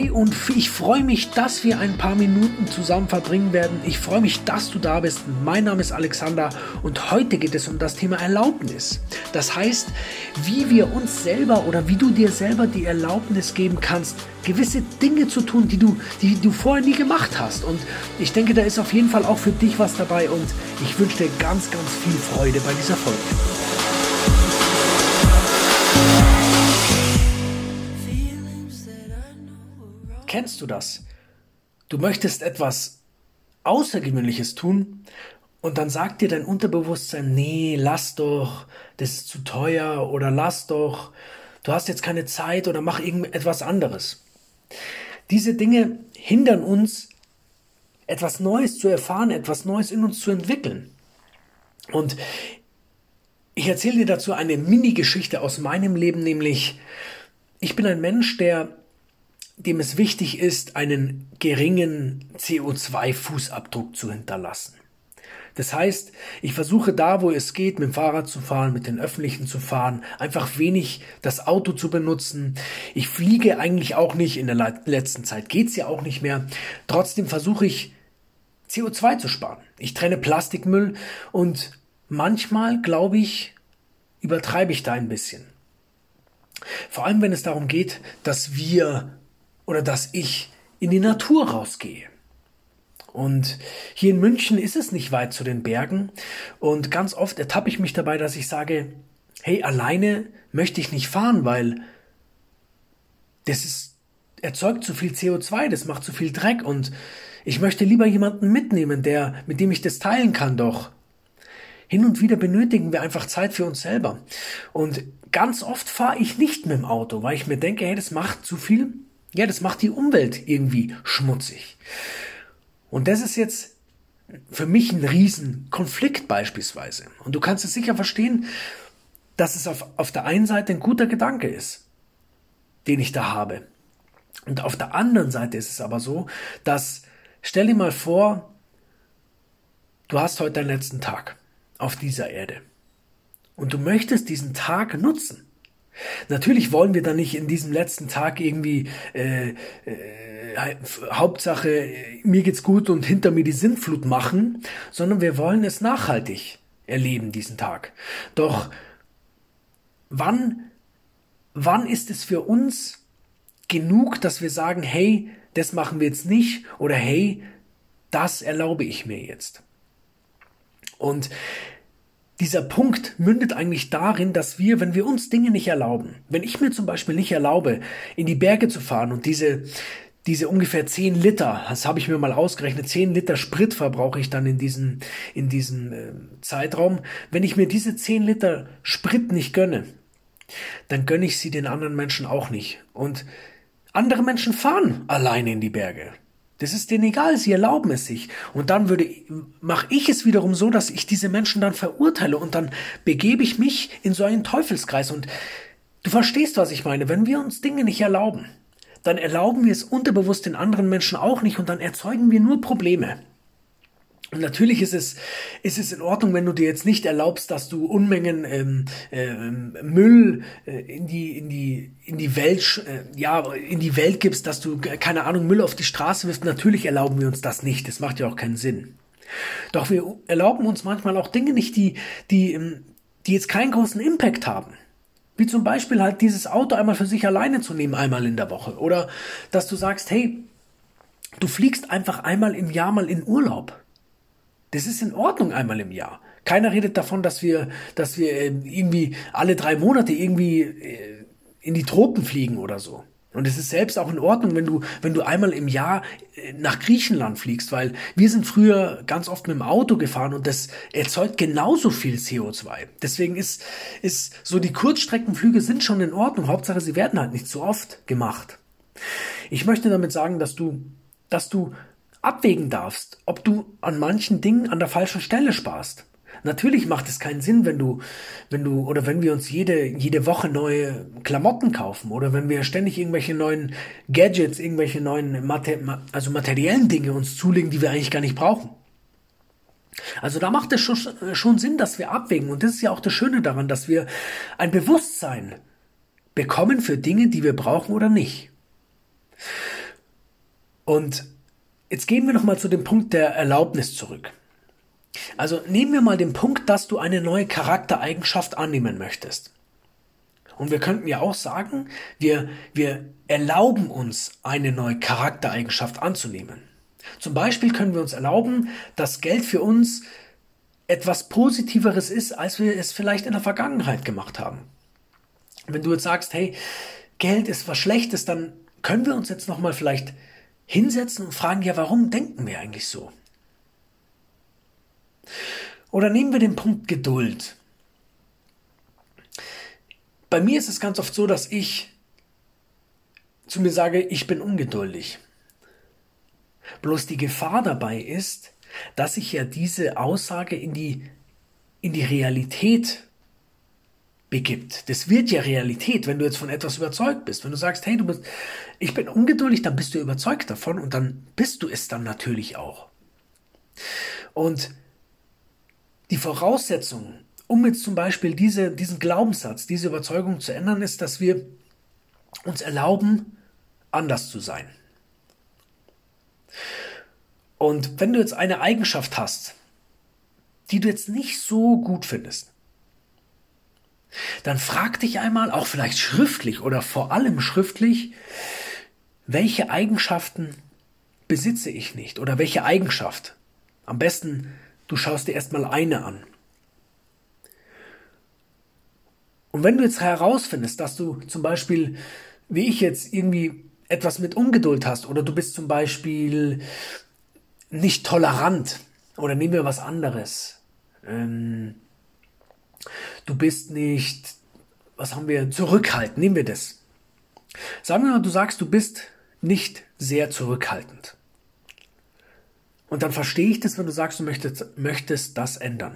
und ich freue mich, dass wir ein paar Minuten zusammen verbringen werden. Ich freue mich, dass du da bist. Mein Name ist Alexander und heute geht es um das Thema Erlaubnis. Das heißt, wie wir uns selber oder wie du dir selber die Erlaubnis geben kannst, gewisse Dinge zu tun, die du vorher nie gemacht hast. Und ich denke, da ist auf jeden Fall auch für dich was dabei und ich wünsche dir ganz, ganz viel Freude bei dieser Folge. Kennst du das? Du möchtest etwas Außergewöhnliches tun und dann sagt dir dein Unterbewusstsein, nee, lass doch, das ist zu teuer oder lass doch, du hast jetzt keine Zeit oder mach irgendetwas anderes. Diese Dinge hindern uns, etwas Neues zu erfahren, etwas Neues in uns zu entwickeln. Und ich erzähle dir dazu eine Mini-Geschichte aus meinem Leben, nämlich ich bin ein Mensch, dem es wichtig ist, einen geringen CO2-Fußabdruck zu hinterlassen. Das heißt, ich versuche da, wo es geht, mit dem Fahrrad zu fahren, mit den Öffentlichen zu fahren, einfach wenig das Auto zu benutzen. Ich fliege eigentlich auch nicht, in der letzten Zeit geht's ja auch nicht mehr. Trotzdem versuche ich, CO2 zu sparen. Ich trenne Plastikmüll und manchmal, glaube ich, übertreibe ich da ein bisschen. Vor allem, wenn es darum geht, dass ich in die Natur rausgehe. Und hier in München ist es nicht weit zu den Bergen und ganz oft ertappe ich mich dabei, dass ich sage, hey, alleine möchte ich nicht fahren, weil erzeugt zu viel CO2, das macht zu viel Dreck und ich möchte lieber jemanden mitnehmen, mit dem ich das teilen kann, doch hin und wieder benötigen wir einfach Zeit für uns selber. Und ganz oft fahre ich nicht mit dem Auto, weil ich mir denke, hey, das macht zu viel. Ja, das macht die Umwelt irgendwie schmutzig. Und das ist jetzt für mich ein Riesenkonflikt beispielsweise. Und du kannst es sicher verstehen, dass es auf der einen Seite ein guter Gedanke ist, den ich da habe. Und auf der anderen Seite ist es aber so, dass, stell dir mal vor, du hast heute deinen letzten Tag auf dieser Erde. Und du möchtest diesen Tag nutzen. Natürlich wollen wir dann nicht in diesem letzten Tag irgendwie Hauptsache mir geht's gut und hinter mir die Sintflut machen, sondern wir wollen es nachhaltig erleben, diesen Tag. Doch wann ist es für uns genug, dass wir sagen, hey, das machen wir jetzt nicht oder hey, das erlaube ich mir jetzt. Und dieser Punkt mündet eigentlich darin, dass wenn wir uns Dinge nicht erlauben, wenn ich mir zum Beispiel nicht erlaube, in die Berge zu fahren und diese ungefähr 10 Liter, das habe ich mir mal ausgerechnet, 10 Liter Sprit verbrauche ich dann in diesem Zeitraum. Wenn ich mir diese 10 Liter Sprit nicht gönne, dann gönne ich sie den anderen Menschen auch nicht. Und andere Menschen fahren alleine in die Berge. Das ist denen egal, sie erlauben es sich. Und dann mache ich es wiederum so, dass ich diese Menschen dann verurteile und dann begebe ich mich in so einen Teufelskreis. Und du verstehst, was ich meine. Wenn wir uns Dinge nicht erlauben, dann erlauben wir es unterbewusst den anderen Menschen auch nicht und dann erzeugen wir nur Probleme. Und natürlich ist es in Ordnung, wenn du dir jetzt nicht erlaubst, dass du Unmengen Müll in die Welt gibst, dass du, keine Ahnung, Müll auf die Straße wirfst. Natürlich erlauben wir uns das nicht. Das macht ja auch keinen Sinn. Doch wir erlauben uns manchmal auch Dinge nicht, die jetzt keinen großen Impact haben. Wie zum Beispiel halt dieses Auto einmal für sich alleine zu nehmen, einmal in der Woche. Oder dass du sagst, hey, du fliegst einfach einmal im Jahr mal in Urlaub. Das ist in Ordnung einmal im Jahr. Keiner redet davon, dass wir irgendwie alle 3 Monate irgendwie in die Tropen fliegen oder so. Und es ist selbst auch in Ordnung, wenn du einmal im Jahr nach Griechenland fliegst, weil wir sind früher ganz oft mit dem Auto gefahren und das erzeugt genauso viel CO2. Deswegen ist so, die Kurzstreckenflüge sind schon in Ordnung. Hauptsache, sie werden halt nicht so oft gemacht. Ich möchte damit sagen, dass du abwägen darfst, ob du an manchen Dingen an der falschen Stelle sparst. Natürlich macht es keinen Sinn, wenn wir uns jede Woche neue Klamotten kaufen oder wenn wir ständig irgendwelche neuen Gadgets, irgendwelche neuen materiellen Dinge uns zulegen, die wir eigentlich gar nicht brauchen. Also da macht es schon Sinn, dass wir abwägen. Und das ist ja auch das Schöne daran, dass wir ein Bewusstsein bekommen für Dinge, die wir brauchen oder nicht. Und jetzt gehen wir nochmal zu dem Punkt der Erlaubnis zurück. Also nehmen wir mal den Punkt, dass du eine neue Charaktereigenschaft annehmen möchtest. Und wir könnten ja auch sagen, wir erlauben uns, eine neue Charaktereigenschaft anzunehmen. Zum Beispiel können wir uns erlauben, dass Geld für uns etwas Positiveres ist, als wir es vielleicht in der Vergangenheit gemacht haben. Wenn du jetzt sagst, hey, Geld ist was Schlechtes, dann können wir uns jetzt nochmal vielleicht hinsetzen und fragen, ja, warum denken wir eigentlich so? Oder nehmen wir den Punkt Geduld. Bei mir ist es ganz oft so, dass ich zu mir sage, ich bin ungeduldig. Bloß die Gefahr dabei ist, dass sich ja diese Aussage in die Realität begibt. Das wird ja Realität, wenn du jetzt von etwas überzeugt bist. Wenn du sagst, hey, ich bin ungeduldig, dann bist du überzeugt davon und dann bist du es dann natürlich auch. Und die Voraussetzung, um jetzt zum Beispiel diesen Glaubenssatz, diese Überzeugung zu ändern, ist, dass wir uns erlauben, anders zu sein. Und wenn du jetzt eine Eigenschaft hast, die du jetzt nicht so gut findest, dann frag dich einmal, auch vielleicht schriftlich oder vor allem schriftlich, welche Eigenschaften besitze ich nicht oder welche Eigenschaft? Am besten, du schaust dir erstmal eine an. Und wenn du jetzt herausfindest, dass du zum Beispiel, wie ich jetzt, irgendwie etwas mit Ungeduld hast oder du bist zum Beispiel nicht tolerant oder nehmen wir was anderes. Du bist nicht, zurückhaltend, nehmen wir das. Sagen wir mal, du sagst, du bist nicht sehr zurückhaltend. Und dann verstehe ich das, wenn du sagst, du möchtest das ändern.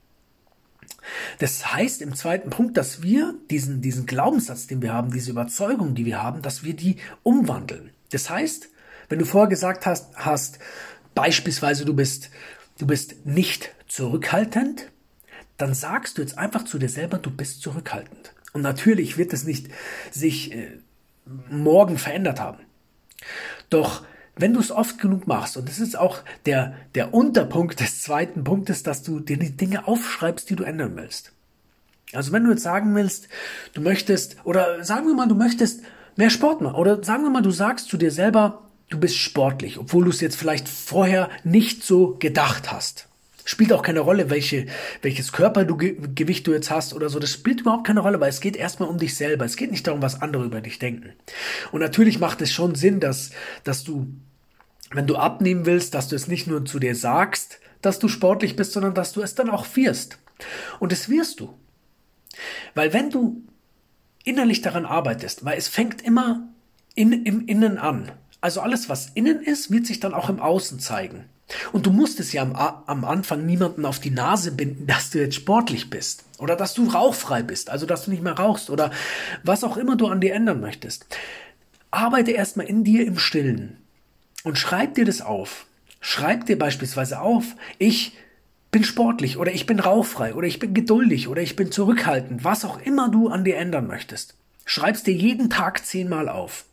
Das heißt im zweiten Punkt, dass wir diesen Glaubenssatz, den wir haben, diese Überzeugung, die wir haben, dass wir die umwandeln. Das heißt, wenn du vorher gesagt hast, beispielsweise du bist nicht zurückhaltend, dann sagst du jetzt einfach zu dir selber, du bist zurückhaltend. Und natürlich wird es nicht sich morgen verändert haben. Doch wenn du es oft genug machst, und das ist auch der Unterpunkt des zweiten Punktes, dass du dir die Dinge aufschreibst, die du ändern willst. Also wenn du jetzt sagen willst, du möchtest, oder sagen wir mal, du möchtest mehr Sport machen, oder sagen wir mal, du sagst zu dir selber, du bist sportlich, obwohl du es jetzt vielleicht vorher nicht so gedacht hast. Spielt auch keine Rolle, welches Körpergewicht du jetzt hast oder so. Das spielt überhaupt keine Rolle, weil es geht erstmal um dich selber. Es geht nicht darum, was andere über dich denken. Und natürlich macht es schon Sinn, dass du, wenn du abnehmen willst, dass du es nicht nur zu dir sagst, dass du sportlich bist, sondern dass du es dann auch wirst. Und das wirst du. Weil wenn du innerlich daran arbeitest, weil es fängt immer im Innen an. Also alles, was innen ist, wird sich dann auch im Außen zeigen. Und du musst es ja am Anfang niemanden auf die Nase binden, dass du jetzt sportlich bist oder dass du rauchfrei bist, also dass du nicht mehr rauchst oder was auch immer du an dir ändern möchtest. Arbeite erstmal in dir im Stillen und schreib dir das auf. Schreib dir beispielsweise auf, ich bin sportlich oder ich bin rauchfrei oder ich bin geduldig oder ich bin zurückhaltend, was auch immer du an dir ändern möchtest. Schreib's dir jeden Tag 10-mal auf.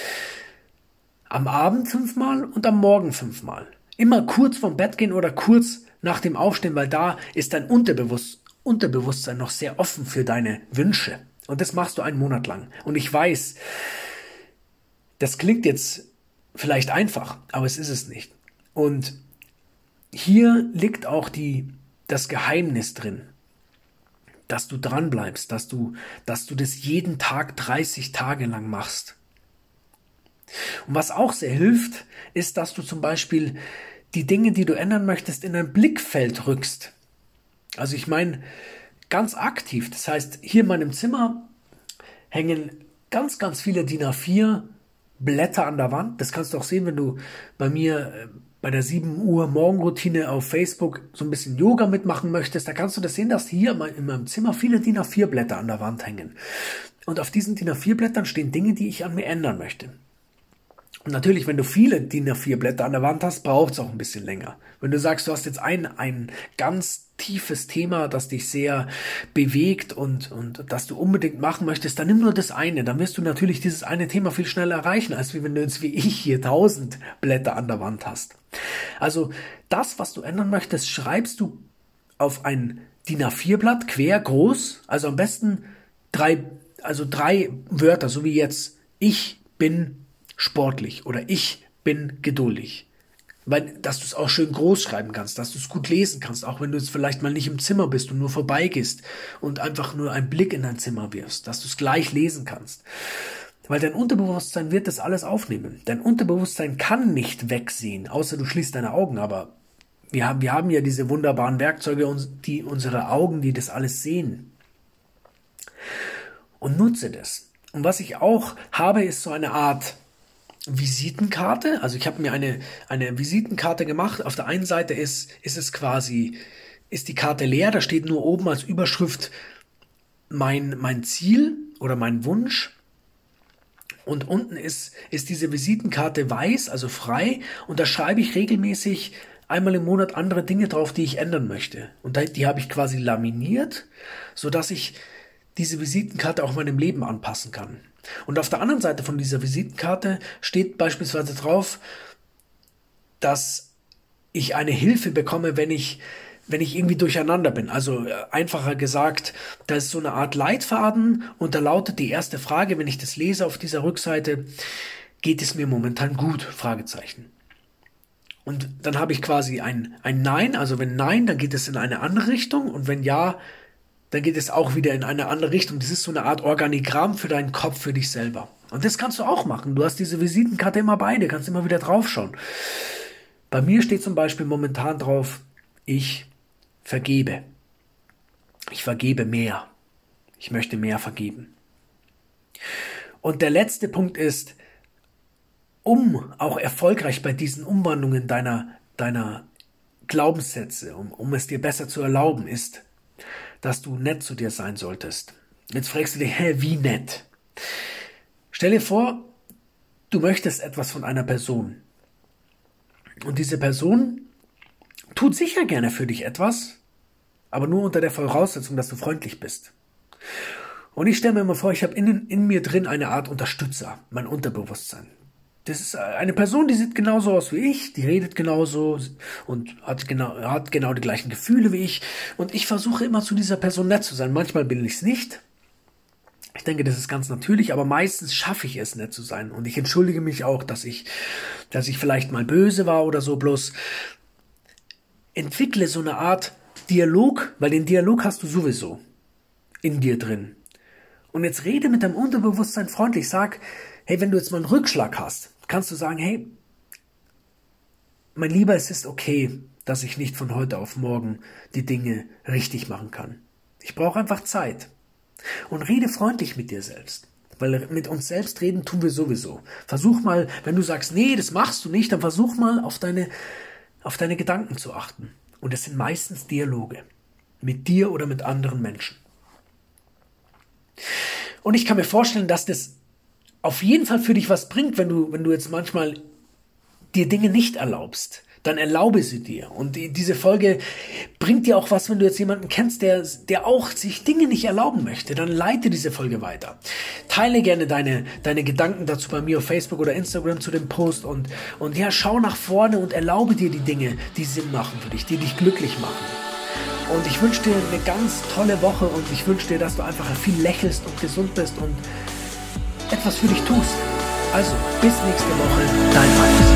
Am Abend 5-mal und am Morgen 5-mal. Immer kurz vorm Bett gehen oder kurz nach dem Aufstehen, weil da ist dein Unterbewusstsein noch sehr offen für deine Wünsche. Und das machst du einen Monat lang. Und ich weiß, das klingt jetzt vielleicht einfach, aber es ist es nicht. Und hier liegt auch das Geheimnis drin, dass du dran bleibst, dass du das jeden Tag 30 Tage lang machst. Und was auch sehr hilft, ist, dass du zum Beispiel die Dinge, die du ändern möchtest, in ein Blickfeld rückst. Also ich meine, ganz aktiv. Das heißt, hier in meinem Zimmer hängen ganz, ganz viele DIN A4 Blätter an der Wand. Das kannst du auch sehen, wenn du bei mir bei der 7 Uhr Morgenroutine auf Facebook so ein bisschen Yoga mitmachen möchtest. Da kannst du das sehen, dass hier in meinem Zimmer viele DIN A4 Blätter an der Wand hängen. Und auf diesen DIN A4 Blättern stehen Dinge, die ich an mir ändern möchte. Und natürlich, wenn du viele DIN A4 Blätter an der Wand hast, braucht es auch ein bisschen länger. Wenn du sagst, du hast jetzt ein ganz tiefes Thema, das dich sehr bewegt und das du unbedingt machen möchtest, dann nimm nur das eine. Dann wirst du natürlich dieses eine Thema viel schneller erreichen, als wenn du jetzt wie ich hier 1000 Blätter an der Wand hast. Also das, was du ändern möchtest, schreibst du auf ein DIN A4 Blatt, quer, groß, also am besten drei Wörter, so wie jetzt: Ich bin sportlich oder ich bin geduldig. Weil, dass du es auch schön groß schreiben kannst, dass du es gut lesen kannst, auch wenn du jetzt vielleicht mal nicht im Zimmer bist und nur vorbeigehst und einfach nur einen Blick in dein Zimmer wirfst, dass du es gleich lesen kannst. Weil dein Unterbewusstsein wird das alles aufnehmen. Dein Unterbewusstsein kann nicht wegsehen, außer du schließt deine Augen, aber wir haben ja diese wunderbaren Werkzeuge, unsere Augen, die das alles sehen. Und nutze das. Und was ich auch habe, ist so eine Art Visitenkarte. Also ich habe mir eine Visitenkarte gemacht. Auf der einen Seite ist die Karte leer, da steht nur oben als Überschrift mein Ziel oder mein Wunsch. Und unten ist diese Visitenkarte weiß, also frei, und da schreibe ich regelmäßig einmal im Monat andere Dinge drauf, die ich ändern möchte. Und die habe ich quasi laminiert, sodass ich diese Visitenkarte auch meinem Leben anpassen kann. Und auf der anderen Seite von dieser Visitenkarte steht beispielsweise drauf, dass ich eine Hilfe bekomme, wenn ich irgendwie durcheinander bin. Also einfacher gesagt, da ist so eine Art Leitfaden und da lautet die erste Frage, wenn ich das lese auf dieser Rückseite: Geht es mir momentan gut? Fragezeichen. Und dann habe ich quasi ein Nein, also wenn Nein, dann geht es in eine andere Richtung, und wenn Ja, dann geht es auch wieder in eine andere Richtung. Das ist so eine Art Organigramm für deinen Kopf, für dich selber. Und das kannst du auch machen. Du hast diese Visitenkarte immer bei dir, kannst immer wieder draufschauen. Bei mir steht zum Beispiel momentan drauf: Ich vergebe. Ich vergebe mehr. Ich möchte mehr vergeben. Und der letzte Punkt ist, um auch erfolgreich bei diesen Umwandlungen deiner Glaubenssätze, um es dir besser zu erlauben, ist, dass du nett zu dir sein solltest. Jetzt fragst du dich: Wie nett? Stell dir vor, du möchtest etwas von einer Person. Und diese Person tut sicher gerne für dich etwas, aber nur unter der Voraussetzung, dass du freundlich bist. Und ich stelle mir immer vor, ich habe in mir drin eine Art Unterstützer, mein Unterbewusstsein. Das ist eine Person, die sieht genauso aus wie ich, die redet genauso und hat genau die gleichen Gefühle wie ich. Und ich versuche immer, zu dieser Person nett zu sein. Manchmal bin ich es nicht. Ich denke, das ist ganz natürlich, aber meistens schaffe ich es, nett zu sein. Und ich entschuldige mich auch, dass ich vielleicht mal böse war oder so. Bloß entwickle so eine Art Dialog, weil den Dialog hast du sowieso in dir drin. Und jetzt rede mit deinem Unterbewusstsein freundlich. Sag: Hey, wenn du jetzt mal einen Rückschlag hast, kannst du sagen: Hey, mein Lieber, es ist okay, dass ich nicht von heute auf morgen die Dinge richtig machen kann. Ich brauche einfach Zeit. Und rede freundlich mit dir selbst. Weil mit uns selbst reden tun wir sowieso. Versuch mal, wenn du sagst: Nee, das machst du nicht, dann versuch mal auf deine Gedanken zu achten. Und es sind meistens Dialoge. Mit dir oder mit anderen Menschen. Und ich kann mir vorstellen, dass das auf jeden Fall für dich was bringt, wenn du jetzt manchmal dir Dinge nicht erlaubst. Dann erlaube sie dir. Und diese Folge bringt dir auch was, wenn du jetzt jemanden kennst, der auch sich Dinge nicht erlauben möchte. Dann leite diese Folge weiter. Teile gerne deine Gedanken dazu bei mir auf Facebook oder Instagram zu dem Post und ja, schau nach vorne und erlaube dir die Dinge, die Sinn machen für dich, die dich glücklich machen. Und ich wünsche dir eine ganz tolle Woche und ich wünsche dir, dass du einfach viel lächelst und gesund bist und etwas für dich tust. Also, bis nächste Woche, dein Mike.